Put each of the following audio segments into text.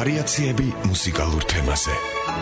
ვარიაციები მუსიკალურ თემაზე.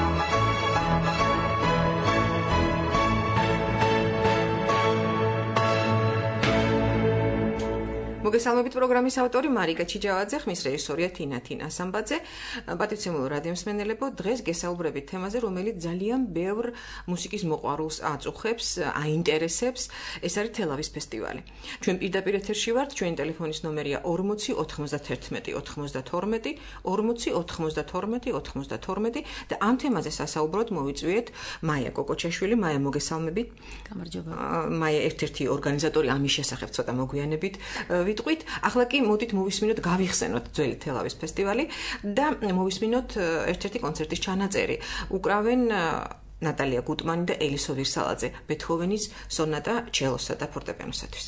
მოგესალმებით პროგრამის ავტორი მარიკა ჩიჯავაძე, ხმის რეჟისორია თინა ასამბაძე. პატრიცემულ რადიომსმენელებო, დღეს გესაუბრებით თემაზე, რომელიც ძალიან ბევრ მუსიკის მოყვარულს აწუხებს, აინტერესებს. ეს არის თელავის ფესტივალი. ჩვენ პირდაპირ ეთერში ვართ, ჩვენი ტელეფონის ნომერია 40 91 92 40 92 92 და ამ თემაზე სასაუბროდ მოვიწვიეთ მაია კოკოჩაშვილი. მაია, მოგესალმებით. გამარჯობა. მაია ერთ-ერთი ორგანიზატორი, ამის შესახებ ცოტა მოგვიანებით ვიტყვით. ახლა კი მოდით მოვისმინოთ, გავიხსენოთ ძველი თელავის ფესტივალი და მოვისმინოთ ერთ-ერთი კონცერტის ჩანაწერი. უკრავენ ნატალია გუტმანი და ელისო ვირსალაძე ბეთჰოვენის სონატა ჩელოსა და ფორტეპიანოსათვის.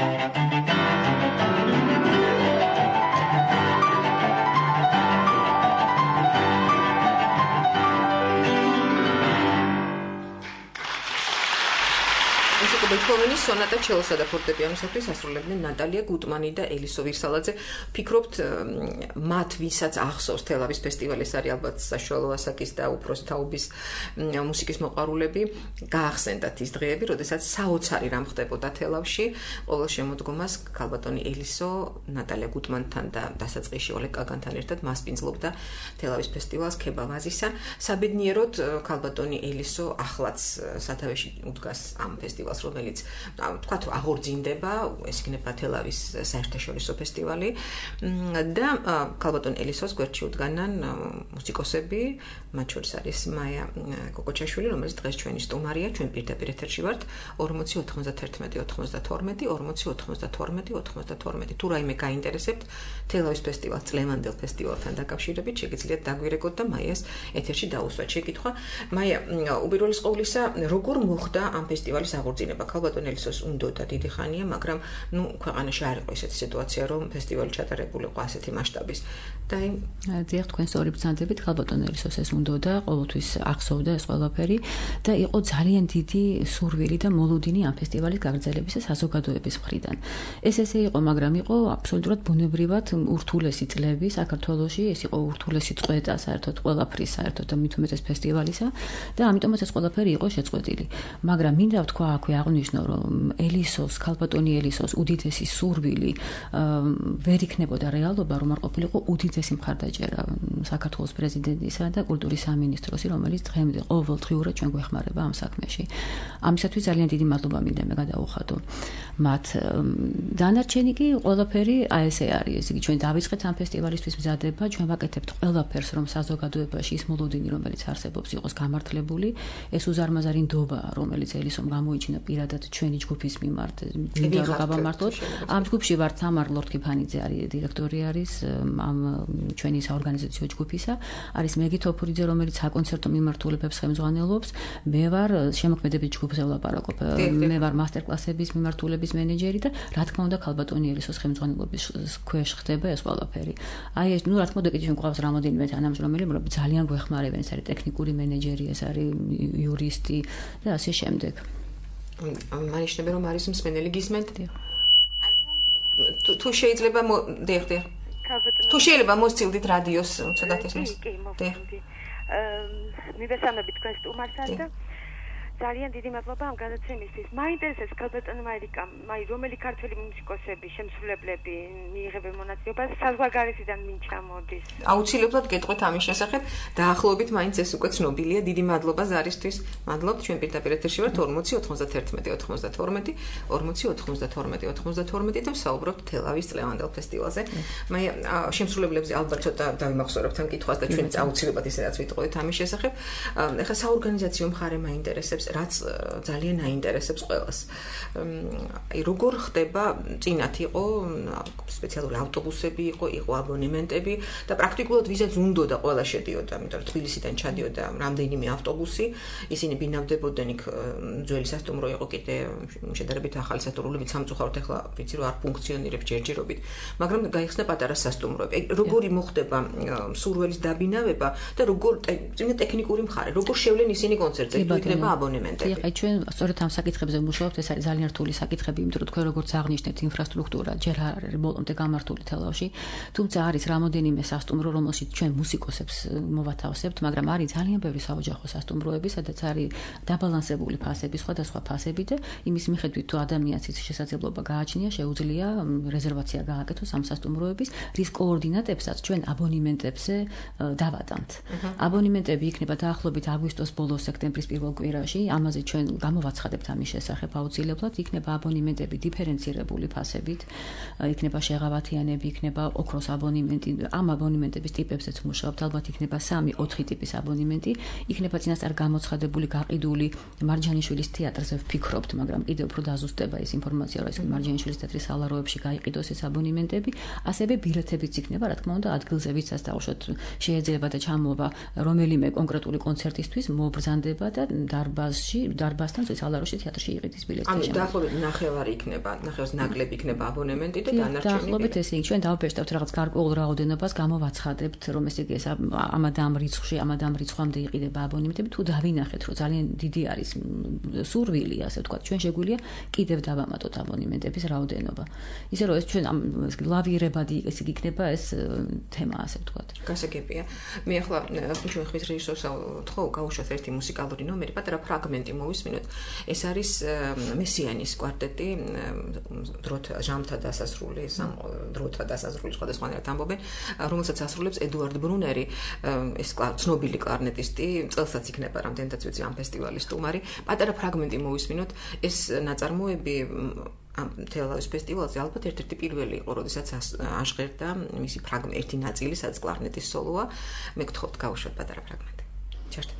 ბეთჰოვენის სონატა ჩელოსა და ფორტეპიანოსათვის ასრულებდნენ ნატალია გუტმანი და ელისო ვირსალაძე. ფიქრობთ, მათ ვისაც ახსოვს თელავის ფესტივალი, ეს არის ალბათ საშუალო ასაკის და უფროსი თაობის მუსიკის მოყვარულები, გაახსენდათ ის დღეები, როდესაც საოცარი რამ ხდებოდა თელავში. ყოველ შემოდგომას ქალბატონი ელისო ნატალია გუტმანთან და დასაწყისში ოლეგ კაგანთან ერთად მასპინძლობდა თელავის ფესტივალს ქებავაზისა. საბედნიეროდ ქალბატონი ელისო ახლაც სათავეში უდგას ამ ფესტივალს, რომელიც თქვათ რომ აღორძინდება, ეს იქნება თელავის საერთაშორისო ფესტივალი და ქალბატონ ელისოს გვერდში უდგანან მუსიკოსები, მათ შორის არის მაია კოკოჩაშვილი, რომელიც დღეს ჩვენი სტუმარია, ჩვენ პირდაპირ ეთერში ვართ 40 91 92 40 92 92. თუ რაიმე გაინტერესებთ თელავის ფესტივალს წლევანდელ ფესტივალთან დაკავშირებით, შეგიძლიათ დაგვირეკოთ და მაიას ეთერში დაუსვათ შეკითხვა. მაია, უპირველეს ყოვლისა, როგორ მოხდა ამ ფესტივალის აღორძინება? ქალბატონ ელისოს უნდოდა დიდი ხანია, მაგრამ ქვეყანაში არ იყო ესეთი სიტუაცია, რომ ფესტივალი ჩატარებულიყო ასეთი მასშტაბის. და დიახ, თქვენ სწორი ბრძანდებით, ქალბატონ ელისოს ეს უნდოდა, ყოველთვის ახსოვდა ეს ყველაფერი და იყო ძალიან დიდი სურვილი და მოლოდინი ამ ფესტივალის გაგრძელებისა საზოგადოების მხრიდან. ეს ესე იყო, მაგრამ იყო აბსოლუტურად ბუნებრივად ურთულესი წლები საქართველოში, ეს იყო ურთულესი წყვეტა საერთოდ ყველაფრის, საერთოდ და მით უმეტეს ფესტივალისა და ამიტომაც ეს ყველაფერი იყო შეწყვეტილი. მაგრამ მინდა ვთქვა აქვე აღნიშნო, რომ ელისოს, ქალბატონი ელისოს უდიდესი სურვილი ვერ იქნებოდა რეალობა, რომ არ ყოფილიყო უდიდესი მხარდაჭერა საქართველოს პრეზიდენტისა და კულტურის სამინისტროსი, რომელიც დღემდე ყოველდღიურად ჩვენ გვეხმარება ამ საქმეში. ამისათვის ძალიან დიდი მადლობა მინდა მე გადაუხადო მათ. დანარჩენი კი ყველაფერი აი ესე არის, ესე იგი ჩვენ დავიწყეთ ამ ფესტივალისთვის მზადება, ჩვენ ვაკეთებთ ყველაფერს, რომ საზოგადოებაში ის მოლოდინი, რომელიც არსებობს, იყოს გამართლებული, ეს უზარმაზარი ნდობა, რომელიც ელისომ გამოიჩინა პირადად ჩვენი ჯგუფის მიმართ, მინდა რომ გავამართლოთ. ამ ჯგუფში ვართ თამარ ლორთქიფანიძე არის დირექტორი არის ამ ჩვენი საორგანიზაციო ჯგუფისა, არის მეგი თოფურიძე, რომელიც საკონცერტო მიმართულებებს ხელმძღვანელობს, მე ვარ შემოქმედებით ჯგუფზე ვლაპარაკობ, მე ვარ მასტერკლასების მიმართულების მენეჯერი და რა თქმა უნდა ქალბატონი ელისოს ხელმძღვანელობის ქვეშ ხდება ეს ყველაფერი. აი ეს, რა თქმა უნდა, კიდევ ჩვენ გვყავს რამოდენიმე თანამშრომელი, რომლებიც ძალიან გვეხმარებენ, ეს არის ტექნიკური მენეჯერი, ეს არის იურისტი და ასე შემდეგ. მანიშნები რომ არის მსმენელი გისმენთ? თუ შეიძლება თუ შეიძლება მოსცილდით რადიოს ცოტათ ეს მივესალმებით თქვენ სტუმარსაც და ძალიან დიდი მადლობა ამ გადაცემისთვის. მაინტერესებს ქალბატონმა ერიკამ, რომელი ქართველი მუსიკოსები, შემსრულებლები მიიღებენ მონაწილეობას, საზღვარგარეთიდან ვინ ჩამოდის? აუცილებლად გეტყვით ამის შესახებ, დაახლოებით მაინც ეს უკვე ცნობილია. დიდი მადლობა ზარისთვის. მადლობთ, ჩვენ პირდაპირ ეთერში ვართ 40 91 92 40 92 92 და ვსაუბრობთ თელავის წლევანდელ ფესტივალზე. მაია, შემსრულებლებზე ალბათ ცოტა დავიმახსოვრებთ ამ კითხვას და ჩვენც აუცილებლად ისედაც ვიტყოდით ამის შესახებ. ეხლა საორგანიზაციო მხარე მაინტერესებს, რაც ძალიან აინტერესებს ყველას. როგორ ხდება, წინათ იყო სპეციალური ავტობუსები, იყო აბონემენტები და პრაქტიკულად ვისაც უნდოდა ყველა შედიოდა, იმიტომ რომ თბილისიდან ჩადიოდა რამდენიმე ავტობუსი, ისინი ბინავდებოდნენ იქ, ძველი სასტუმრო იყო კიდე შედარებით ახალი სასტუმროები, სამწუხაროდ ახლა ვიცი რომ არ ფუნქციონირებს ჯერჯერობით, მაგრამ გაიხსნა პატარა სასტუმროები. როგორი მოხდება სურველის დაბინავება და როგორ ტექნიკური მხარე, როგორ შევლენ ისინი კონცერტზე, თუ იქნება აბონემენტები? აი ჩვენ სწორედ ამ საკითხებზე ვმუშაობთ, ეს არის ძალიან რთული საკითხები, იმიტომ რომ თქვენ როგორც აღნიშნეთ, ინფრასტრუქტურა ჯერ არ არის ბოლომდე გამართული თელავში, თუმცა არის რამოდენიმე სასტუმრო, რომელშიც ჩვენ მუსიკოსებს მოვათავსებთ, მაგრამ არის ძალიან ბევრი საოჯახო სასტუმროები, სადაც არის დაბალანსებული ფასები, სხვადასხვა ფასები და იმის მიხედვით თუ ადამიანს ის შესაძლებლობა გააჩნია, შეუძლია რეზერვაცია გააკეთოს ამ სასტუმროების, რის კოორდინატებსაც ჩვენ აბონემენტებზე დავადამთ. აბონემენტები იქნება დაახლოებით აგვისტოს ბოლოს, სექტემბრის პირველ კვირაში, ამაზე ჩვენ გამოვაცხადებთ ამის შესახებ აუცილებლად, იქნება აბონემენტები დიფერენცირებული ფასებით, იქნება შეღავათიანები, იქნება ოქროს აბონემენტი, ამ აბონემენტების ტიპებზეც მუშაობთ, ალბათ იქნება 3-4 ტიპის აბონემენტი, იქნება წინასწარ გამოცხადებული, გაყიდული მარჯანიშვილის თეატრზე ვფიქრობთ, მაგრამ კიდევ უფრო დაზუსტება ეს ინფორმაცია, რომ ეს მარჯანიშვილის თეატრის სალაროებში გაიყიდოს ეს აბონემენტები, ასევე ბილეთებიც იქნება, რა თქმა უნდა, ადგილზე ვისაც დავუშვათ შეიძლება და ჩამოვა რომელიმე კონკრეტული კონცერტისთვის, მობრძანდება და დარბაზ დარბაზთან სალაროში თეატრში იყიდის ბილეთი. ანუ დაახლოებით ნახევარი იქნება, ნახევარს ნაკლები იქნება აბონემენტი და დანარჩენი. დაახლოებით ესე იგი, ჩვენ დავბეჭდავთ რაღაც გარკვეულ რაოდენობას, გამოვაცხადებთ, რომ ესე იგი ეს ამ და ამ რიცხვში, ამ და ამ რიცხვამდე იყიდება აბონემენტები, თუ დავინახეთ, რომ ძალიან დიდი არის სურვილი, ასე ვთქვათ, ჩვენ შეგვიძლია კიდევ დავამატოთ აბონემენტების რაოდენობა. ისე რომ ეს ჩვენ ლავირებადი ესე იგი იქნება ეს თემა, ასე ვთქვათ. გასაგებია. მე ახლა ჩვენ ხმის რეჟისორს ვთხოვ, გავუშვათ ერთი მუსიკალური ნომერი, პატარა ფრაგმენტი მოვისმინოთ. ეს არის მესიანის კვარტეტი, ჟამთა დასასრული, დროთა დასასრული სხვადასხვანაირად ამბობენ, რომელსაც ასრულებს ედუარდ ბრუნერი, ეს ცნობილი კლარნეტისტი, წელსაც იქნება რამდენადაც ვიცი ამ ფესტივალის სტუმარი. პატარა ფრაგმენტი მოვისმინოთ. ეს ნაწარმოები ამ თელავის ფესტივალზე ალბათ ერთ-ერთი პირველი იყო, როდესაც აღღერდა მისი ერთი ნაწილი, სადაც კლარნეტის სოლოა. მე გთხოვთ გავუშვათ პატარა ფრაგმენტი. ჩართეთ.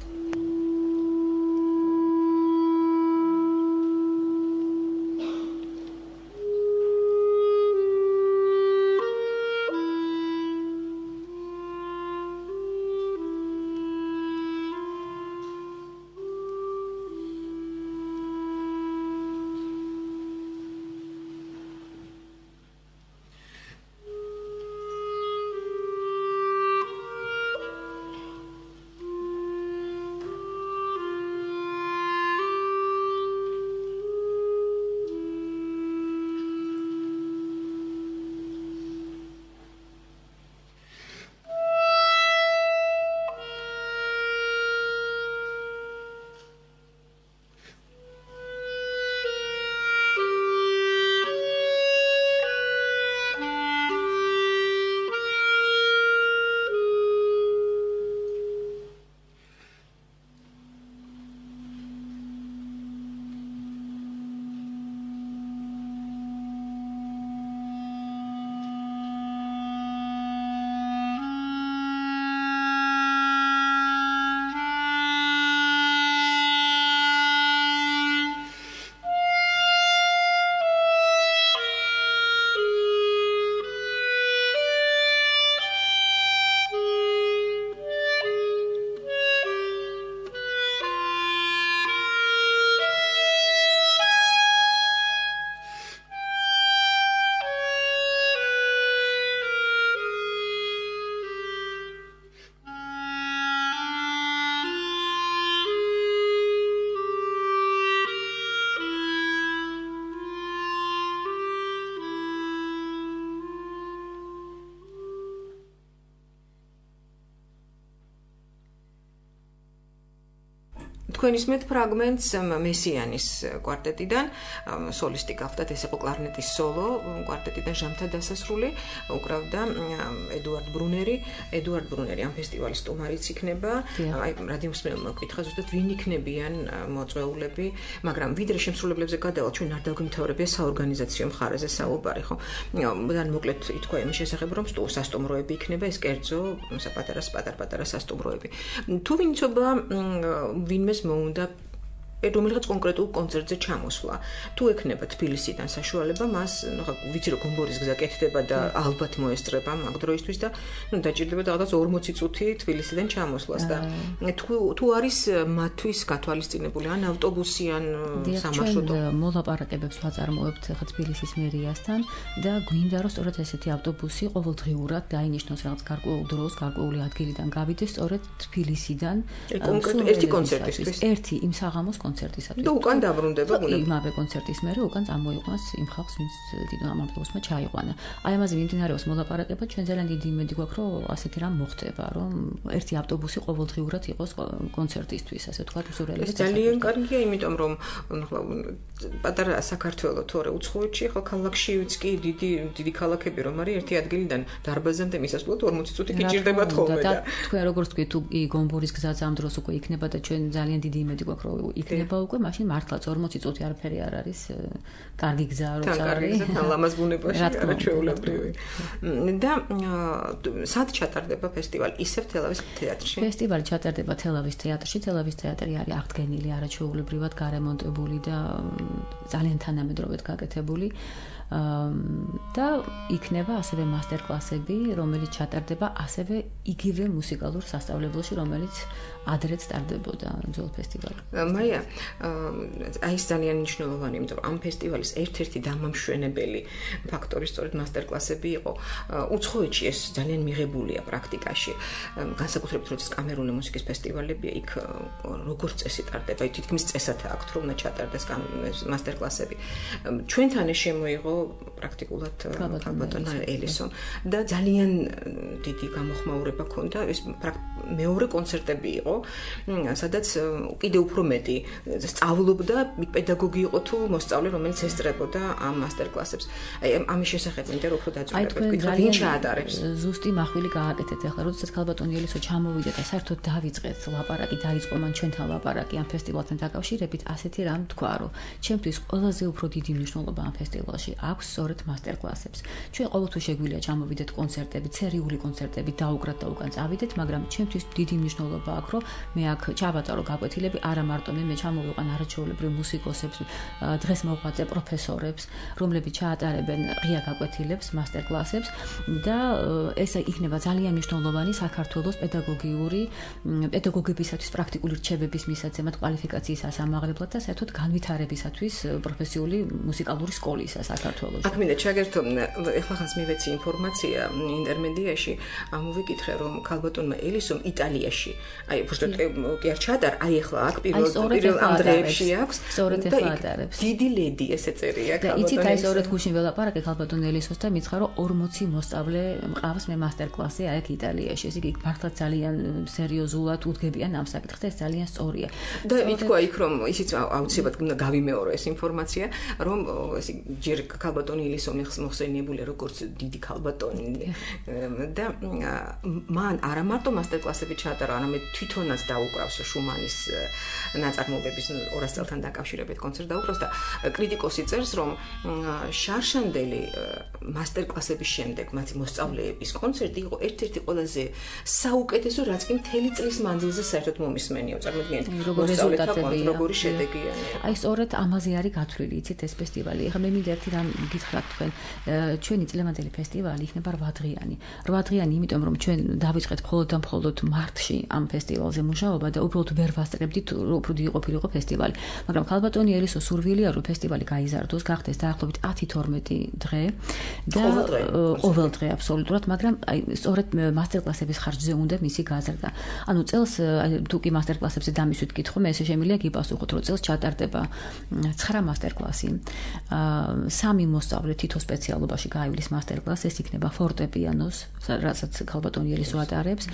თქვენ ისმენთ ფრაგმენტს მესიანის კვარტეტიდან, სოლისტი გახდათ, ეს იყო კლარნეტის სოლო, კვარტეტიდან ჟამთა დასასრული, უკრავდა ედუარდ ბრუნერი. ედუარდ ბრუნერი ამ ფესტივალის სტუმარიც იქნება. აი, რადიომსმენელმა მკითხა ზუსტად ვინ იქნებიან მოწვეულები, მაგრამ ვიდრე შემსრულებლებზე გადავალთ, ჩვენ არ დაგვიმთავრებია საორგანიზაციო მხარეზე საუბარი, ხო? და მოკლედ ითქვა იმის შესახებ, რომ სასტუმროები იქნება, ეს კერძო, პატარ-პატარა სასტუმროები. თუ ვინ იცოდა ვინმეს მოუნდა რომელიღაც კონკრეტულ კონცერტზე ჩამოსვლა. თუ ექნება თბილისიდან საშუალება, მას, ვიცი რომ გომბორის გზა კეთდება და ალბათ მოესწრება მაგ დროისთვის და დაჭირდება რაღაც 40 წუთი თბილისიდან ჩამოსვლას და თუ არის მათთვის გათვალისწინებული ან ავტობუსი ან სამარშრუტო. ჩვენ მოლაპარაკებებს ვაწარმოებთ ხა თბილისის მერიასთან და გვინდა რომ სწორედ ესეთი ავტობუსი ყოველდღიურად დაინიშნოს რაღაც გარკვეულ დროს, გარკვეული ადგილიდან გავიდეს სწორედ თბილისიდან. კონკრეტულად ერთი კონცერტისთვის. ერთი იმ საღამოს კონცერტისათვის. და უკან დაბრუნდება ბუნებრივად. იმავე კონცერტის მერე უკან წამოიყვანს იმ ხალხს, ვინც ამ ავტობუსმა ჩაიყვანა. აი ამაზე მიმდინარეობს მოლაპარაკება, ჩვენ ძალიან დიდი იმედი გვაქვს, რომ ასეთი რამ მოხდება, რომ ერთი ავტობუსი ყოველდღიურად იყოს კონცერტისთვის, ასე ვთქვათ, უსურველია. ეს ძალიან კარგია, იმიტომ რომ პატარა საქართველოს თორე უცხოეთში, ხო ქალაქშიც კი დიდი ქალაქები რომ არის ერთი ადგილიდან დარბაზამდე მისასვლელად 40 წუთი გიჭირდებათ ხოლმე და თქვენ როგორც თქვი თუ გომბორის გზაც ამ დროს უკვე იქნება და ჩვენ ძალიან დიდი იმედი გვაქვს, რომ იქნება უკვე მაშინ მართლაც 40 წუთი არაფერი არ არის კარგი გზა როცა არის თან ლამაზ ბუნებაში არაჩვეულებრივი და სად ჩატარდება ფესტივალი ისევ თელავის თეატრში ფესტივალი ჩატარდება თელავის თეატრში თელავის თეატრი არის აღდგენილი არაჩვეულებრივად გარემონტებული და ძალიან თანამედროვედ გაკეთებული და იქნება ასევე მასტერკლასები, რომელიც ჩატარდება ასევე იგივე მუსიკალურ სასწავლებელში, რომელიც ადრეც ტარდებოდა ძველ ფესტივალში. მაია, აი ეს ძალიან მნიშვნელოვანი, იმიტომ რომ ამ ფესტივალის ერთ-ერთი დამამშვენებელი ფაქტორი სწორედ მასტერკლასები იყო. უცხოეთში ეს ძალიან მიღებულია პრაქტიკაში. განსაკუთრებით როდის კამერული მუსიკის ფესტივალებია, იქ როგორც წესი ტარდება, თითქმის წესად აქვთ, რომ უნდა ჩატარდეს მასტერკლასები. ჩვენთან ეს შემოიღო პრაქტიკულად ალბათ ელისონ და ძალიან დიდი გამოხმაურება ჰქონდა. ეს მეორე კონცერტები იყო, სადაც კიდე უფრო მეტი სწავლობდა პედაგოგი იყო თუ მოსწავლე, რომელიც ესწრებოდა ამ მასტერკლასებს. აი ამის შესახებ მინდა უფრო დაძვრებოთ, ვთქვით, ვინ ჩაატარებს. ზუსტი მახვილი გააკეთეთ ახლა, როდესაც ქალბატონი ელისო ჩამოვიდა და საერთოდ დავიწყეთ ლაპარაკი, დაიწყო მან ჩვენთან ლაპარაკი ამ ფესტივალთან დაკავშირებით, ასეთი რამ თქვა, რომ ჩემთვის ყველაზე უფრო დიდი მნიშვნელობა ამ ფესტივალში აქვს სწორედ მასტერკლასებს. ჩვენ ყოველთვის შეგვიძლია ჩამოვიდეთ კონცერტები, სერიული კონცერტები, დაუგრათ და უკან წავიდეთ, მაგრამ ჩემთვის დიდი მნიშვნელობა აქვს, რომ მე აქ ჩავატარო გაკვეთილები, არა მარტო მე ჩამოვიყვან არაჩვეულებრივ მუსიკოსებს, დღეს მოღვაწე პროფესორებს, რომლებიც ჩაატარებენ ღია გაკვეთილებს, მასტერკლასებს და ეს იქნება ძალიან მნიშვნელოვანი საქართველოს პედაგოგებისათვის პრაქტიკული რჩევების მისაცემად, კვალიფიკაციის ასამაღლებლად და საერთოდ განვითარებისათვის პროფესიული მუსიკალური სკოლისა საქართველოში. აქ მინდა ჩაგერთო, ეხლა ხანს მივეცი ინფორმაცია ინტერმედიაში, მოვიკითხე რომ ქალბატონმა ელისომ იტალიაში, აი უბრალოდ კი არ ჩაატარ, აი ეხლა აქ პირველ ამ დღეებში აქვს. სწორედ ეხლა ატარებს. დიდი ლედი ესე წერია ქალბატონს. და იცით აი სწორედ გუშინ ველაპარაკე ქალბატონ ელისოს და მითხრა რომ 40 მოსწავლე მყავს მე მასტერკლასი აი აქ იტალიაში. ესე იგი მართლაც ძალიან სერიოზულად უდგებიან ამ საკითხს და ეს ძალიან სწორია. და ითქვა იქ რომ ისიც აუცილებლად უნდა გავიმეორო ეს ინფორმაცია, რომ ესე ჯერ ქალბატონი ელისო მოხსენიებულია როგორც დიდი ქალბატონი და მან არა მარტო მასტერკლასები ჩაატარა, არამედ თვითონაც დაუკრავს შუმანის ნაწარმოებების 200 წელთან დაკავშირებით კონცერტს დაუკრავს და კრიტიკოსი წერს, რომ შარშანდელი მასტერკლასების შემდეგ მათი მოსწავლეების კონცერტი იყო ერთ-ერთი ყველაზე საუკეთესო, რაც კი მთელი წლის მანძილზე საერთოდ მომისმენია. წარმოიდგინეთ, როგორი შედეგია. აი სწორედ ამაზე არის გათვლილი, იცით ეს ფესტივალი. ეხლა მე მინდა ერთი რამ გითხრათ თქვენ. ჩვენი წლევანდელი ფესტივალი იქნება 8 დღიანი. 8 დღიანი, იმიტომ რომ ჩვენ დავიწყეთ მხოლოდ და მხოლოდ მარტში ამ ფესტივალზე მუშაობა და უბრალოდ ვერ ვასწრებდით, უფრო დიდი ყოფილიყო ფესტივალი. მაგრამ ქალბატონი ელისოს სურვილია, რომ ფესტივალი გაიზარდოს, გახდეს დაახლოებით 10-12 დღე და ყოველ დღე აბსოლუტურად, მაგრამ აი სწორედ მასტერკლასების ხარჯზე უნდა მისი გაზრდა. ანუ წელს თუ კი მასტერკლასებზე დამისვით კითხო, მე ესე შემიძლია გიპასუხოთ, რომ წელს ჩატარდება 9 მასტერკლასი. 3 მოსწავლე თითო სპეციალობაში გაივლის მასტერკლასს, ეს იქნება ფორტეპიანოს, რასაც ქალბატონი ელისო ატარებს,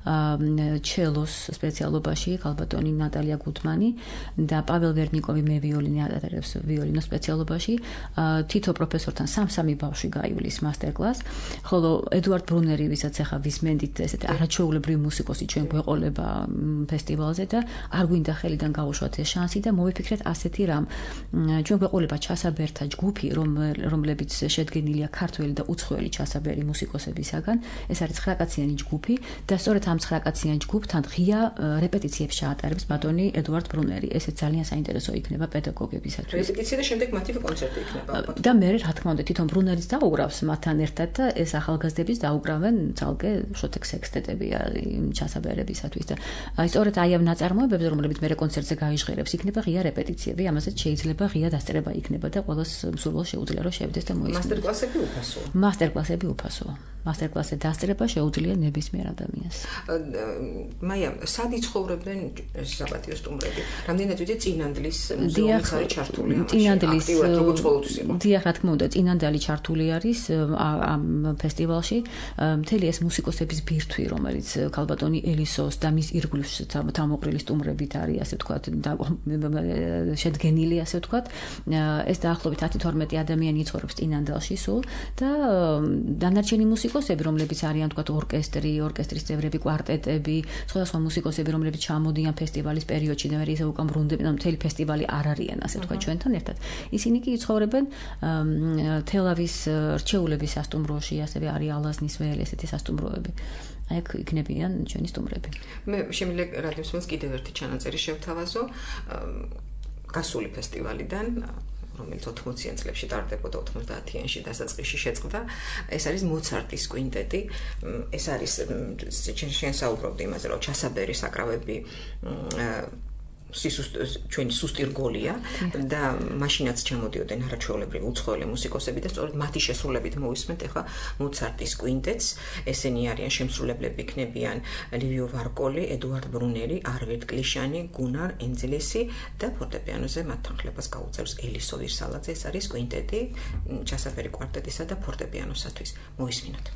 ჩელოს სპეციალობაში ქალბატონი ნატალია გუთმანი და პაվել ვერნიკოვი მე ვიოლინი ატარებს ვიოლინოს სპეციალობაში. თითო პროფესორთან 3 ბავშვი გაივლის მასტერკლასს, ხოლო ედუარდ ბრუნერი, ვისაც ახლა ვისმენდით, ესეთი არაჩვეულებრივი მუსიკოსი ჩვენ გვეყოლება ფესტივალზე და არ გვინდა ხელიდან გავუშვათ ეს შანსი და მოვიფიქრეთ ასეთი რამ. ჩვენ გვეყოლება ჩასაბერთა ჯგუფი, რომლებიც შედგენილია ქართველი და უცხოელი ჩასაბერი მუსიკოსებისაგან. ეს არის 9-კაციანი ჯგუფი და სწორედ ამ 9-კაციან ჯგუფთან ღია რეპეტიციებს ჩაატარებს ბატონი ედუარდ ბრუნერი. ესეც ძალიან საინტერესო იქნება პედაგოგებისათვის. რეპეტიცია და შემდეგ მათი კონცერტი იქნება. და მე რა თქმა უნდა თვითონ ბრუნერიც დაუგრავს მათთან ერთად და ეს ახალგაზრდების დაუგრავენ ცალკე შოთეკ სექსტეტები ჩასაბერებისათვის და აი სწორედ აი ამ ნაწარმოებებზე, რომლებიც მე კონცერტზე გაიჟღერებს, იქნება ღია რეპეტიციები, ამასაც შეიძლება ღია დასწრება იქნება და ყველას მსურველს შეუძლია რომ შევიდეს და მოისმინოს. მასტერკლასები უფასოა. მასტერკლასები უფასოა. მასტერკლასზე დასწრება შეუძლია ნებისმიერ ადამიანს. მაია, სად იცხოვრებდნენ საპატიო სტუმრები? რამდენად ვიცი წინანდლის მუზეუმის არის ჩართული? წინანდლის როგორც ყოველთვის იყო. დიახ, რა თქმა უნდა, წინანდალი ჩართული არის ამ ფესტივალში. მთელი ეს მუსიკოსების ბირთვი, რომელიც ქალბატონი ელისოს და მის ირგვლივ თამოყრილი სტუმრებით არის, ასე ვთქვათ, შედგენილი, ასე ვთქვათ. ეს დაახლოებით 10-12 ადამიანი იცხოვრებს წინანდალში სულ და დანარჩენი მუსიკოსები, რომლებიც არიან ვთქვათ ორკესტრის წევრები, კვარტეტები, სხვადასხვა მუსიკოსები, რომლებიც ჩამოდიან ფესტივალის პერიოდში და მე ისე უკან ბრუნდებიან, მთელი ფესტივალი არ არიან, ასე ვთქვათ, ჩვენთან ერთად. ისინი კი იცხოვრებენ თელავის რჩეულების სასტუმროში, ასევე არის ალაზნის ველი, ესეთი სასტუმროები. აი აქ იქნებიან ჩვენი სტუმრები. მე შემიძლია რადიოსმენს კიდევ ერთი ჩანაწერი შევთავაზო გასული ფესტივალიდან რომელიც 80-იან წლებში ტარდებოდა 90-იანში დასაწყისში შეწყდა. ეს არის მოცარტის კვინტეტი. ეს არის ჩვენ საუბრობთ იმაზე, რომ ჩასაბერი საკრავები ჩვენი სუსტი რგოლია და მაშინაც ჩამოდიოდნენ არაჩვეულებრივი უცხოელი მუსიკოსები და სწორედ მათი შესრულებით მოვისმენთ ახლა მოცარტის კვინტეტს. ესენი არიან შემსრულებლები იქნებიან ლივიო ვარკოლი, ედუარდ ბრუნერი, არვიდ კლიშანი, გუნარ ენძლესი და ფორტეპიანოზე მათ თანხლებას გაუწევს ელისო ვირსალაძე. ეს არის კვინტეტი ჩასაბერი კვარტეტისა და ფორტეპიანოსათვის. მოვისმინოთ.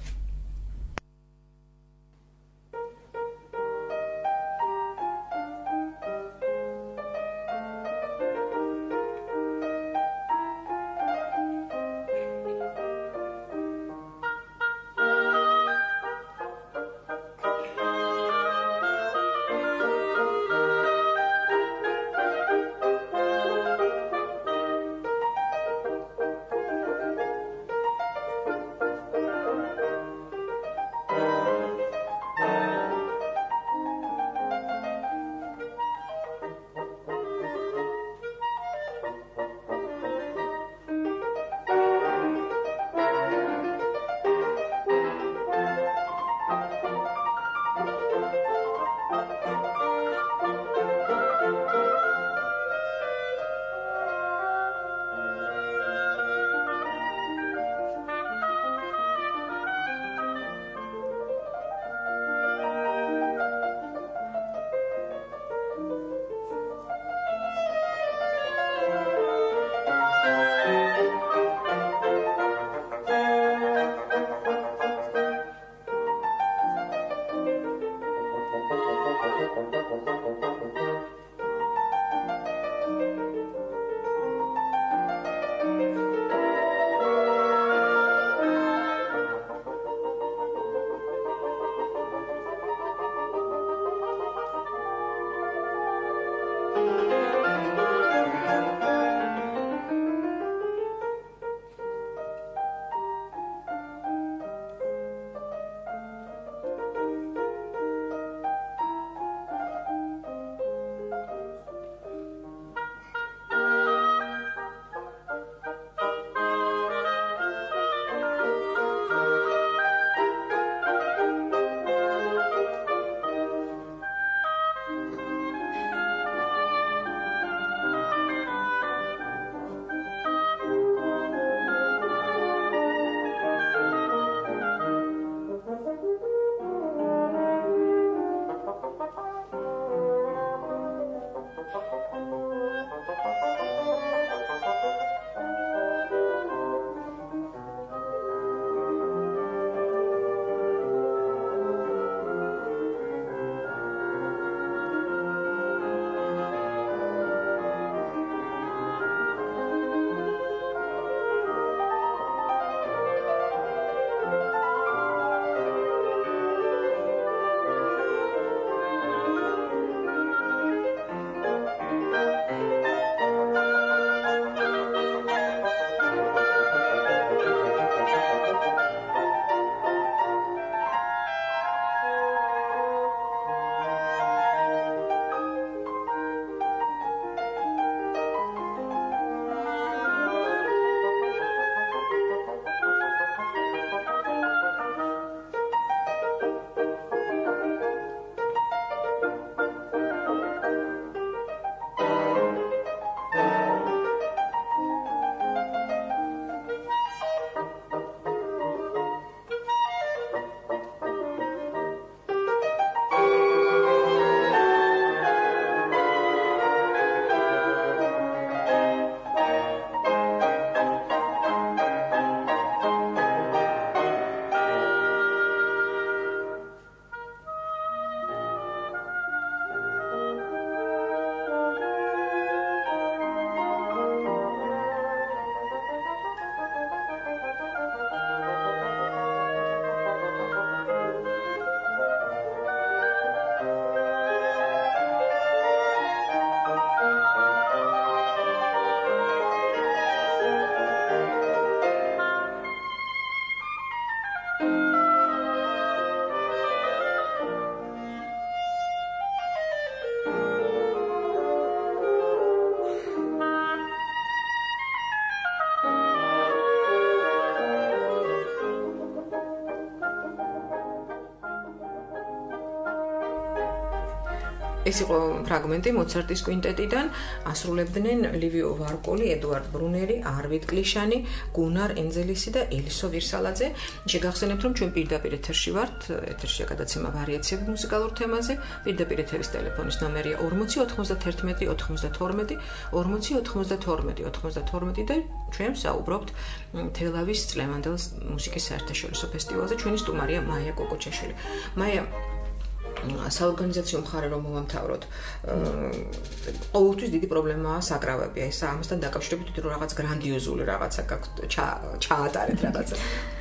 ეს იყო ფრაგმენტი მოცარტის კვინტეტიდან, ასრულებდნენ ლივიო ვარკოლი, ედუარდ ბრუნერი, არვიდ კლიშანი, გუნარ ენძელისი და ელისო ვირსალაძე. შეგახსენებთ, რომ ჩვენ პირდაპირ ეთერში ვართ, ეთერშია გადაცემა ვარიაციები მუსიკალურ თემაზე. პირდაპირ ეთერის ტელეფონის ნომერია 40 91 92 40 92 92 და ჩვენ საუბრობთ თელავის წლევანდელ მუსიკის საერთაშორისო ფესტივალზე. ჩვენი სტუმარია მაია კოკოჩაშვილი. მაია, საორგანიზაციო მხარე რომ მოვამთავროთ, ყოველთვის დიდი პრობლემაა საკრავები. ეს ამასთან დაკავშირებით რომ რაღაც გრანდიოზული რაღაცა გაქვთ, ჩაატარეთ რაღაცა.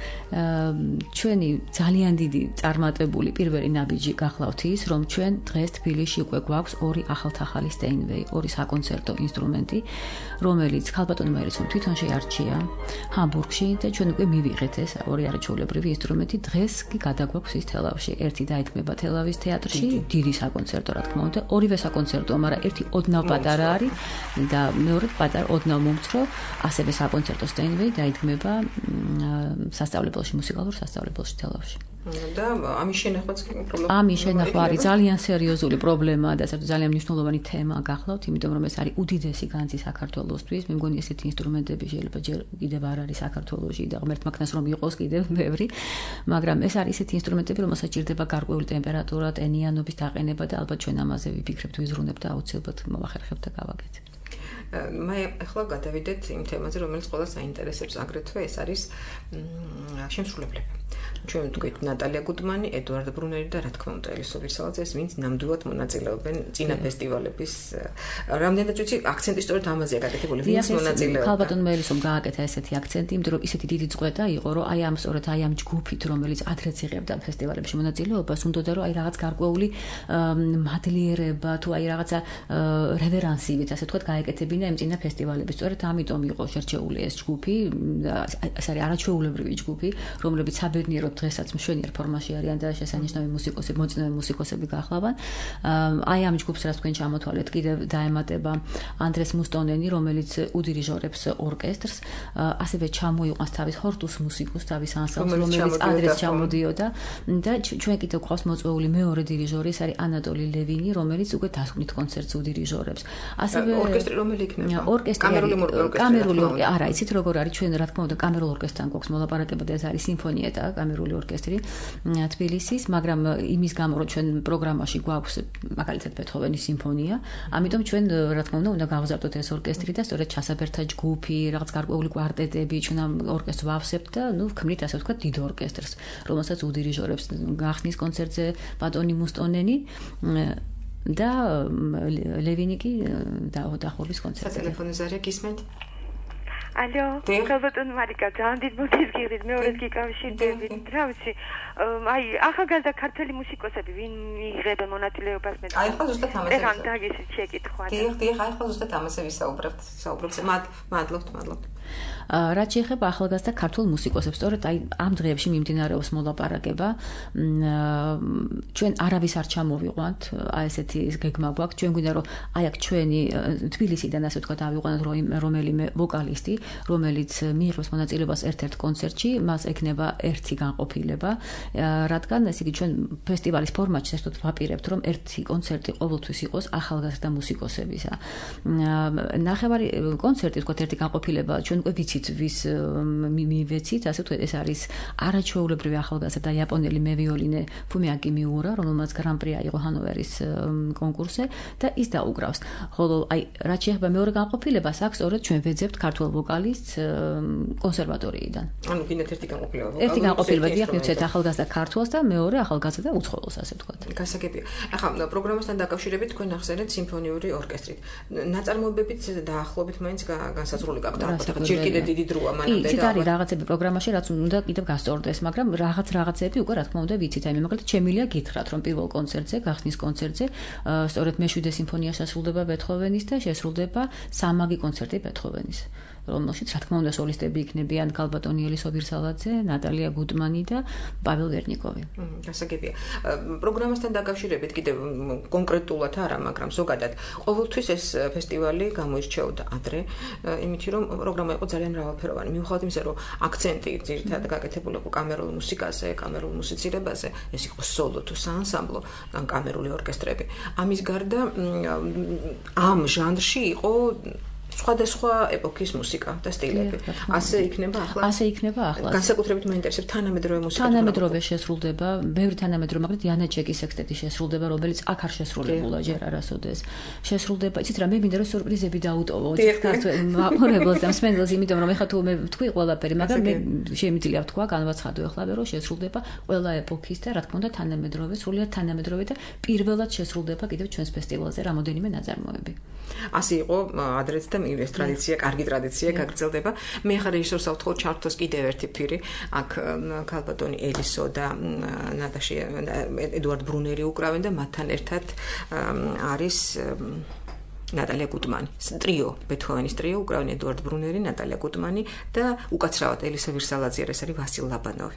ჩვენი ძალიან დიდი წარმატებული პირველი ნაბიჯი გახლავთ ის, რომ ჩვენ დღეს თბილისში უკვე გვაქვს ორი ახალ-ახალი სტეინვეი, ორი საკონცერტო ინსტრუმენტი, რომელიც ქალბატონმა ერიცომ თვითონ შეარჩია ჰამბურგში და ჩვენ უკვე მივიღეთ ეს ორი არაჩვეულებრივი ინსტრუმენტი. დღეს კი გადაგვაქვს ის თელავში. ერთი დაიქმება თელავის თეატრში, დიდი საკონცერტო, რა თქმა უნდა, ორივე საკონცერტოა, მაგრამ ერთი ოდნავ პატარა არის და მეორე პატარა ოდნავ მომცრო, ასევე საკონცერტო სტეინვეი დაიქმება სასწავლებელში, მუსიკალურ სასწავლებელში თელავში. და ამის შენახვაც პრობლემა. ამის შენახვა არის ძალიან სერიოზული პრობლემა და ძალიან მნიშვნელოვანი თემა გახლავთ, იმიტომ რომ ეს არის უდიდესი განძი საქართველოსთვის. მე მგონი ესეთი ინსტრუმენტები შეიძლება ჯერ კიდევ არ არის საქართველოში და ღმერთ მაქნას რომ იყოს კიდევ ბევრი, მაგრამ ეს არის ესეთი ინსტრუმენტები, რომელსაც ჭირდება გარკვეული ტემპერატურა, ტენიანობის დაყენება და ალბათ ჩვენ ამაზე ვიფიქრებთ, ვიზრუნებთ და აუცილებლად მოვახერხებთ და გავაკეთებთ. მაია, ახლა გადავიდეთ იმ თემაზე, რომელიც ყველას აინტერესებს, აგრეთვე ეს არის შემსრულებლები. ჩვენ ვთქვით ნატალია გუდმანი, ედუარდ ბრუნერი და რა თქმა უნდა ელისო ვირსალაძე, ეს ვინც ნამდვილად მონაწილეობენ წინა ფესტივალების. რამდენად ვიცი, აქცენტი სწორედ ამაზეა გაკეთებული, ვინც მონაწილეობდა. ქალბატონმა ელისომ გააკეთა ესეთი აქცენტი, იმიტომ რომ ისეთი დიდი წყვეტა იყო, რომ აი ამ ჯგუფით, რომელიც ადრეც იღებდა ფესტივალებში მონაწილეობას, უნდოდა რომ აი რაღაც გარკვეული მადლიერება თუ აი რაღაცა რევერანსივით, ასე ვთქვათ, გაეკეთებინა იმ წინა ფესტივალების. სწორედ ამიტომ იყო შერჩეული ეს ჯგუფი, ეს არის არაჩვეულებრივი ჯგუფი, რომლებიც საბედნიეროდ დღესაც მშვენიერ ფორმაში არიან და შესანიშნავი მუსიკოსები, მოწინავე მუსიკოსები გახლავენ. აი ამ ჯგუფს რაც თქვენ ჩამოთვალეთ, კიდევ დაემატება ანდრეს მუსტონენი, რომელიც უდირიჟორებს ორკესტრს, ასევე ჩამოიყვანს თავის ჰორტუს მუსიკუს, თავის ანსამბლს, რომელიც ადრეს ჩამოდიოდა და ჩვენ კიდევ გვყავს მოწვეული მეორე დირიჟორი, ეს არის ანატოლი ლევინი, რომელიც უკვე დასკვნით კონცერტს უდირიჟორებს. ასევე ორკესტრი რომელი იქნება? კამერული არა, იცით როგორ არის ჩვენ რა თქმა უნდა კამერულ ორკესტრთან გვაქვს მოლაპარაკება და ეს არის სიმფონიეტა, კამერული ორკესტრი თბილისის, მაგრამ იმის გამო რომ ჩვენ პროგრამაში გვაქვს მაგალითად ბეთჰოვენის სიმფონია, ამიტომ ჩვენ რა თქმა უნდა გავზარდოთ ეს ორკესტრი და სწორედ ჩასაბერთა ჯგუფი, რაღაც გარკვეული კვარტეტები ჩვენ ამ ორკესტრს ვავსებთ და ვქმნით ასე ვთქვათ დიდ ორკესტრს, რომელსაც უდირიჟორებს გახსნის კონცერტზე ბატონი მუსტონენი და ლევინი კი დახურვის კონცერტზე. სატელეფონო ზარია გისმენთ? ალო, ქალბატონ მარიკა, ძალიან დიდ მოგის გიღით, მეორედ გიკავშირდებით. რა ვიცი, აი, ახალგაზრდა ქართველი მუსიკოსები ვინ იღებენ მონაწილეობას მე? აი, ხო ზუსტად ამაზე. ეხლა დაგისვით შეკითხვა. დიახ, აი, ხო ზუსტად ამაზე ვისაუბრებთ. მადლობთ. რაც შეეხება ახალგაზრდა ქართულ მუსიკოსებს, სწორედ აი ამ დღეებში მიმდინარეობს მოლაპარაკება. ჩვენ არავის არ ჩამოვიყვანთ, აი ესეთი გეგმა გვაქვს. ჩვენ გვინდა რომ აი აქ ჩვენი თბილისიდან ასე ვთქვათ ავიყვანოთ რომელიმე ვოკალისტი, რომელიც მიიღებს მონაწილეობას ერთ-ერთ კონცერტში, მას ექნება ერთი განყოფილება, რადგან ესე იგი ჩვენ ფესტივალის ფორმატში ასე ვთქვათ ვაპირებთ, რომ ერთი კონცერტი ყოველთვის იყოს ახალგაზრდა მუსიკოსებისა. ნახევარი კონცერტი ვთქვათ ერთი განყოფილება, ჩვენ უკვე ვიცით ვის მივეცით, ასე ვთქვათ, ეს არის არაჩვეულებრივი ახალგაზრდა იაპონელი მევიოლინე ფუმიაკი მიურა, რომელმაც გრან-პრი აიღო ჰანოვერის კონკურსზე და ის დაუკრავს. ხოლო აი რაც შეეხება მეორე განყოფილებას, აქ სწორედ ჩვენ ვეძებთ ქართულ ვოკალისტს კონსერვატორიიდან. ანუ გინდათ ერთი განყოფილება. ერთი განყოფილება დიახ, მივცეთ ახალგაზრდა ქართველს და მეორე ახალგაზრდა უცხოელს, ასე ვთქვათ. გასაგებია. ახლა პროგრამასთან დაკავშირებით თქვენ ახსენეთ სიმფონიური ორკესტრით. ნაწარმოებებით დაახლოებით მაინც განსაზღვრული გაქვთ, ალბათ, ჯერ კიდე დიდი დროა მანამდე და ის არის რაღაცები პროგრამაში, რაც უნდა კიდევ გასწორდეს, მაგრამ რაღაცები უკვე რა თქმა უნდა ვიცით. აი მე მაგალითად შემიძლია გითხრათ, რომ პირველ კონცერტზე, გახსნის კონცერტზე, სწორედ მე-7 სიმფონია შესრულდება ბეთჰოვენის და შესრულდება სამაგი კონცერტი ბეთჰოვენის. რომელშიც რა თქმა უნდა სოლისტები იქნებიან გალბატონი ელისო ვირსალაძე, ნატალია გუდმანი და პაվել ვერნიკოვი. გასაგებია. პროგრამასთან დაკავშირებით კიდევ კონკრეტულად არა, მაგრამ ზოგადად ყოველთვის ეს ფესტივალი გამოირჩეოდა ადრე, იმით რომ პროგრამა იყო ძალიან მრავალფეროვანი. მიუხედავად იმისა, რომ აქცენტი ძირითადად გაკეთებული იყო კამერულ მუსიკაზე, კამერულ მუსიცირებაზე, ეს იყო სოლო თუ საანსამბლო, ან კამერული ორკესტრები. ამის გარდა ამ ჟანრში იყო სხვადასხვა ეპოქის მუსიკა და სტილები. ასე იქნება ახლა? ასე იქნება ახლა. განსაკუთრებით მაინტერესებს თანამედროვე მუსიკა. თანამედროვე შესრულდება, ბევრი თანამედროვე, მაგრამ დიანა ჩეკის სექსტეტი შესრულდება, რომელიც აქ არ შესრულებულა ჯერ არასოდეს. შესრულდება, იცით რა, მე მინდა რომ სურპრიზები დაუტოვო ქართულ მაყურებელს და მსმენელს, იმიტომ რომ ეხლა თუ მე ვთქვი ყველაფერი, მაგრამ მე შემიძლია ვთქვა, განვაცხადო ეხლა რომ შესრულდება ყველა ეპოქის და რა თქმა უნდა თანამედროვე, სრულიად თანამედროვე და პირველად შესრულდება კიდევ ჩვენს ფესტივალზე რამოდენიმე ნაწარმოები. ასე იყო ადრეც და ეს ტრადიცია, კარგი ტრადიცია გაგრძელდება. მე ხარ რეჟისორს ავთხოვ ჩართოს კიდევ ერთი ფირი, აქ გალბატონი ელისო და ნატაშა ედუარდ ბრუნერი უკრავენ და მათთან ერთად არის ნატალია გუდმანი. ტრიო, ბეთჰოვენის ტრიო უკრავენ ედუარდ ბრუნერი, ნატალია გუდმანი და უკაცრავად ელისო ვირსალაძე, ეს არის ვასილ ლაბანოვი.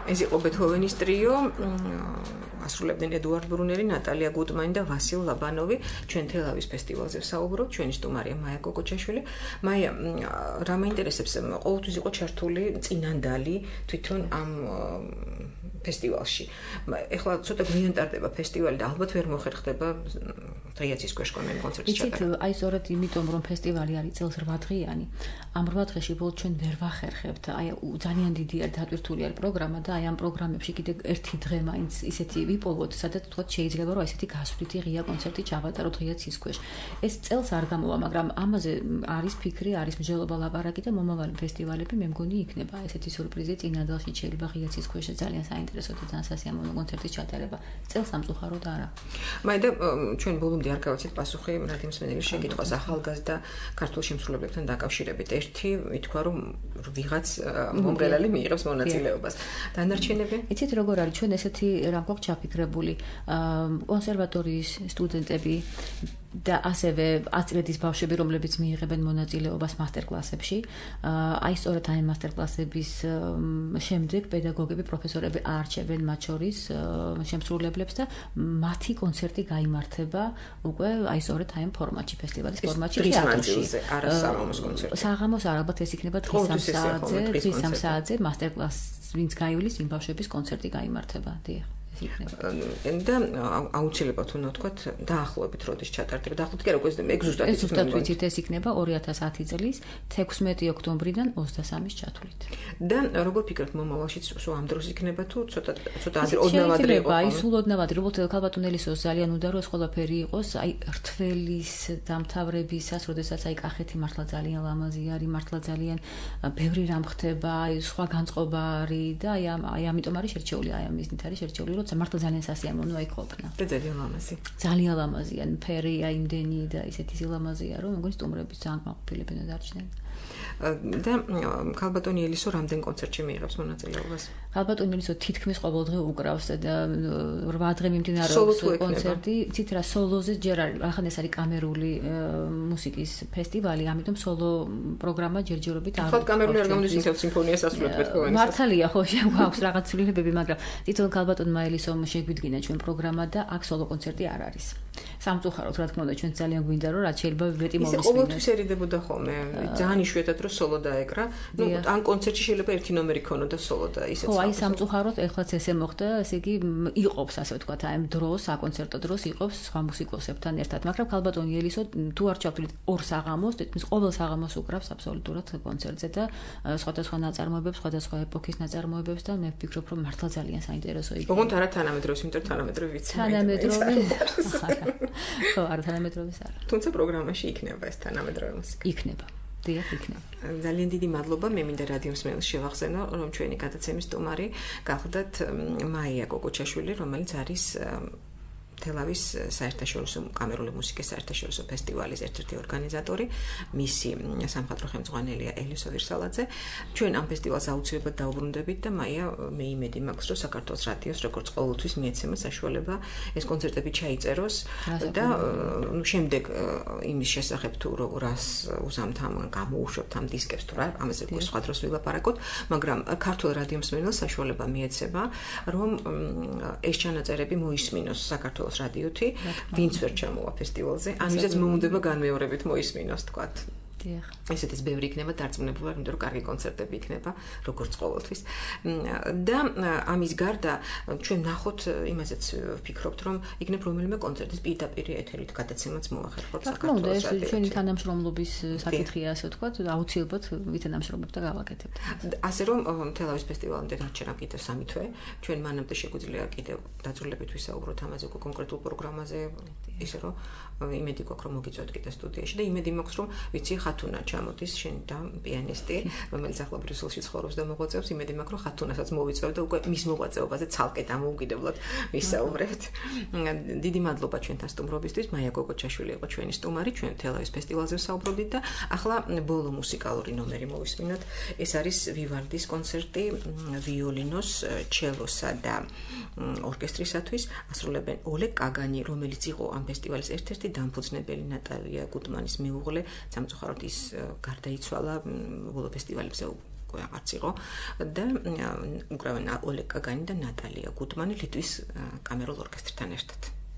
ეს იყო ბეთჰოვენის ტრიო, ასრულებდნენ ედუარდ ბრუნერი, ნატალია გუტმანი და ვასილ ლაბანოვი. ჩვენ თელავის ფესტივალზე ვსაუბრობთ, ჩვენი სტუმარია მაია გოგოჩაშვილი. მაია, რა მაინტერესებს, ყოველთვის იყო ჩართული წინანდალი თვითონ ამ ფესტივალში. ეხლა ცოტა გვიან ტარდება ფესტივალი და ალბათ ვერ მოხერხდება დღეაცის ქვეშ კონცერტი კონცერტის ჩატარება. აი სწორედ იმიტომ რომ ფესტივალი არის წელს 8 დღიანი, ამ 8 დღეში ბოლოს ჩვენ ვერ ვახერხებთ. აი ძალიან დიდი დატვირთული არის პროგრამა და აი ამ პროგრამებში კიდე ერთი დღე მაინც ისეთი ვიპოვოთ, სადაც თქვა შეიძლება რომ ესეთი გასვლითი ღია კონცერტი ჩავატაროთ ღიაცის ქვეშ. ეს წელს არ გამოვა, მაგრამ ამაზე არის ფიქრი, არის მსჯელობა ლაპარაკი და მომავალი ფესტივალები მე მგონი იქნება ესეთი სიურპრიზი წინადალში შეიძლება ღიაცის ქვეშ ძალიან საინტერესო და ძალიან სასიამოვნო კონცერტის ჩატარება. წელს სამწუხაროდ არა. მაინდა ჩვენ ბოლომდე არ გავაცით პასუხი რადიომსმენელის შეკითხვას ახალგაზრდა ქართულ შემსრულებლებთან დაკავშირებით. ერთი ითქვა რომ ვიღაც მომღერალი მიიღებს მონაწილეობას. დანარჩენები? იცით როგორ არის, ჩვენ ესეთი რამ გვაქვს ჩაფიქრებული, კონსერვატორიის სტუდენტები და ასევე აწილედის ბავშვები, რომლებიც მიიღებენ მონაწილეობას მასტერკლასებში. აი სწორედ აი მასტერკლასების შემდეგ პედაგოგები, პროფესორები არჩევენ მათ შორის შემსრულებლებს და მათი კონცერტი გაიმართება უკვე აი სწორედ აი ამ ფორმატში, ფესტივალის ფორმატში თეატრში. არა საღამოს კონცერტი. საღამოს არ, ალბათ ეს იქნება დღის 3 საათზე მასტერკლასს ვინც გაივლის იმ ბავშვების კონცერტი გაიმართება. დიახ. და აუცილებლად უნდა ვთქვათ დაახლოებით როდის ჩატარდება. დაახლოებით კი არა, ეს ზუსტად ვიცით, ეს იქნება 2010 წლის 16 ოქტომბრიდან 23-ის ჩათვლით. და როგორ ფიქრობთ, მომავალში სულ ამ დროს იქნება თუ ცოტა ოდნავადრე იყო? აი სულ ოდნავადრე, როგორც ქალბატონელისოს ძალიან უნდა რომ ეს ყველაფერი იყოს, აი რთველის დამთავრებისას, როდესაც აი კახეთი მართლა ძალიან ლამაზი არის, მართლა ძალიან ბევრი რამ ხდება, აი სხვა განწყობა არის და აი ამიტომ არის შერჩეული, აი ამის ნით არის შერჩეული, როცა მართლა ძალიან სასიამოვნოა იქ ყოფნა. და ძალიან ლამაზი. ძალიან ლამაზია, ფერია იმდენი და ისეთი სილამაზეა, რომ მეგონი სტუმრების ძალიან კმაყოფილებენ და არჩნენ. და ქალბატონი ელისო რამდენ კონცერტში მიიღებს მონაწილეობას? ქალბატონი ელისო თითქმის ყოველ დღე უკრავს და 8 დღე მიმდინარეობს კონცერტი. ცით რა სოლოზე ჯერ არის, ახლა ეს არის კამერული მუსიკის ფესტივალი, ამიტომ სოლო პროგრამა ჯერჯერობით არ. ხო, კამერული არ გამოდის ისევ სიმფონიას ასრულებთ ბეთჰოვენის. მართალია, ხო, გვაქვს რაღაც ცვლილებები, მაგრამ თვითონ ქალბატონმა ელისომ შეგვიდგინა ჩვენ პროგრამა და აქ სოლო კონცერტი არ არის. სამწუხაროდ, რა თქმა უნდა, ჩვენ ძალიან გვინდა რომ რაც შეიძლება მეტი მოვისმინოთ. ის ყოველთვის ერიდებოდა ხოლმე. ძალიან იშვიათად რომ სოლო დაეკრა. ნუ ან კონცერტში შეიძლება ერთი ნომერი ქონოდა სოლო და ისეც. ხო, აი სამწუხაროდ ეხლაც ესე მოხდა, ესე იგი იყოფს, ასე ვთქვათ, აი ამ დროს, აკონცერტო დროს იყოფს სხვა მუსიკოსებთან ერთად. მაგრამ ქალბატონი ელისო თუ არ ჩავთვლით ორ საღამოს, თითქმის ყოველ საღამოს უკრავს აბსოლუტურად კონცერტზე და სხვადასხვა ნაწარმოებებს, სხვადასხვა ეპოქის ნაწარმოებებს და მე ვფიქრობ, რომ მართლა ძალიან საინტერესო იქნება. ოღონდ არა თანამედროვე, იმიტომ თანამედროვე ვიცი. თანამედროვე. ხო, არა თანამედროვეს არა. თუმცა პროგრამაში იქნება ეს თანამედროვე მუსიკა. იქნება. დიახ, იქნება. ძალიან დიდი მადლობა, მე მინდა რადიომსმენელს შევახსენო, რომ ჩვენი გადაცემის სტუმარი გახლდათ მაია გოგოჩაშვილი, რომელიც არის თელავის საერთაშორისო კამერული მუსიკის საერთაშორისო ფესტივალის ერთ-ერთი ორგანიზატორი, მისი სამხატვრო ხელმძღვანელია ელისო ვირსალაძე. ჩვენ ამ ფესტივალს აუცილებლად დაუბრუნდებით და მაია, მე იმედი მაქვს, რომ საქართველოს რადიოს როგორც ყოველთვის მიეცემა საშუალება ეს კონცერტები ჩაიწეროს და შემდეგ იმის შესახებ თუ რას უზამთ ამ გამოუშვებთ ამ დისკებს თუ რა, ამაზე სხვა დროს ვილაპარაკოთ, მაგრამ ქართულ რადიომსმენელს საშუალება მიეცემა, რომ ეს ჩანაწერები მოისმინოს საქართველოს რადიოთი, ვინც ვერ ჩამოვა ფესტივალზე, ამისაც მოუნდება განმეორებით მოისმინოს, თქვათ. დიახ. ესეთის ბევრი იქნება დარწმუნებული ვარ, იმიტომ რომ კარგი კონცერტები იქნება, როგორც ყოველთვის. და ამის გარდა ჩვენ ნახოთ, იმასაც ვფიქრობთ, რომ იქნებ რომელიმე კონცერტის პირდაპირ ეთერით გადაცემაც მოახერხოთ საქართველოს რადიოთი. ეს ჩვენი თანამშრომლობის საკითხია, ასე ვთქვათ, აუცილებლად ვითანამშრომლებთ და გავაკეთებთ. ასე რომ თელავის ფესტივალამდე დარჩენა კიდევ 3 თვე, ჩვენ მანამდე შეგვიძლია კიდევ დაძრულებით ვისაუბროთ ამაზე კონკრეტულ პროგრამაზე, ისე რომ იმედი გვაქვს რომ მოგიწვევთ კიდე სტუდიაში და იმედი მაქვს რომ ვიცი ხათუნა ჩამოდის შენ და პიანისტი რომელიც ახლა ბრიუსელში ცხოვრობს და მოღვაწეობს იმედი მაქვს რომ ხათუნასაც მოვიწვევ და უკვე მის მოღვაწეობაზე ცალკე დამოუკიდებლად ვისაუბრებთ. დიდი მადლობა ჩვენთან სტუმრობისთვის. მაია გოგოჩაშვილი იყო ჩვენი სტუმარი, ჩვენ თელავის ფესტივალზე ვსაუბრობდით და ახლა ბოლო მუსიკალური ნომერი მოვისმინოთ. ეს არის ვივალდის კონცერტი ვიოლინოს, ჩელოსა და ორკესტრისათვის. ასრულებენ ოლეგ კაგანი, რომელიც იყო ამ ფესტივალის ერთ-ერთი დამფუძნებელი, ნატალია გუტმანის მეუღლე. სამწუხაროდ ის გარდაიცვალა ბოლო ფესტივალებზე უკვე რაღაც იყო და უკრავენ ოლეგ კაგანი და ნატალია გუდმანი ლიტვის კამერულ ორკესტრთან ერთად.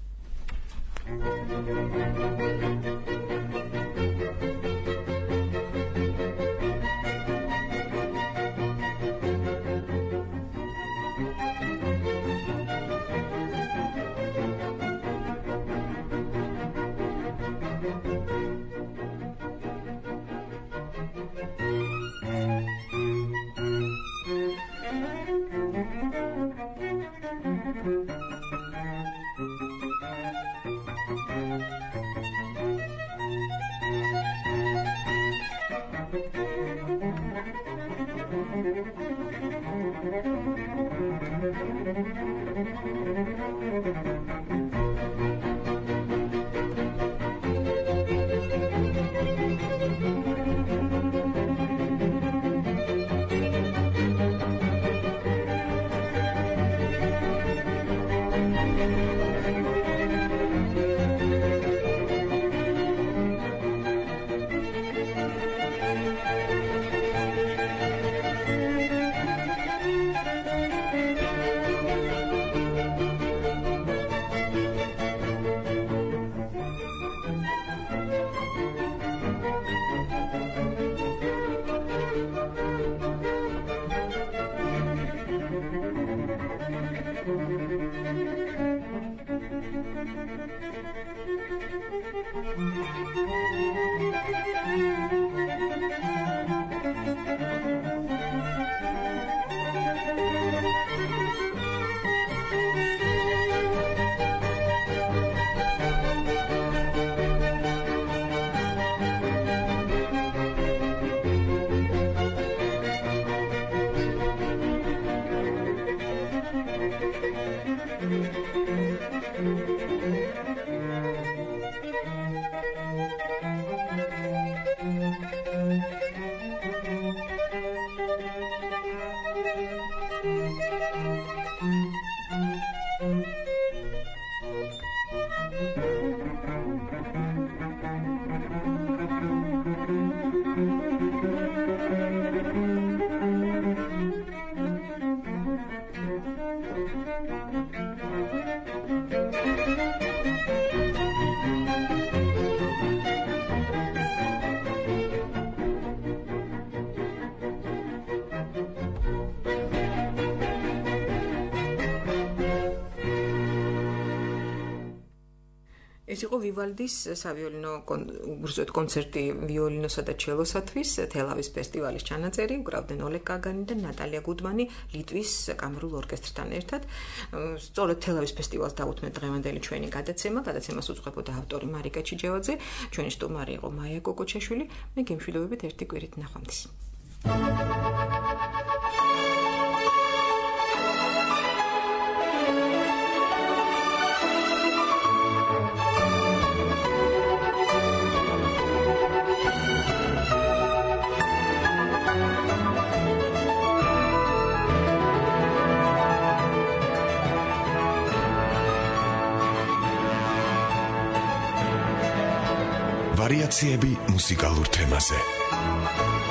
ეს იყო ვივალდის სავიოლინო კონცერტი ვიოლინოსა და ჩელოსათვის თელავის ფესტივალის ჩანაწერი. უკრავდნენ ოლეგ კაგანი და ნატალია გუდმანი ლიტვის კამერულ ორკესტრთან ერთად. სწორედ თელავის ფესტივალს დაუთმეთ დღევანდელი ჩვენი გადაცემა. გადაცემას უძღვებოდა ავტორი მარიკა ჩიჯევაძე. ჩვენი სტუმარი იყო მაია კოკოჩაშვილი. მე გემშვიდობებით ერთი კვირით ნახვამდის. ვარიაციები მუსიკალურ თემაზე.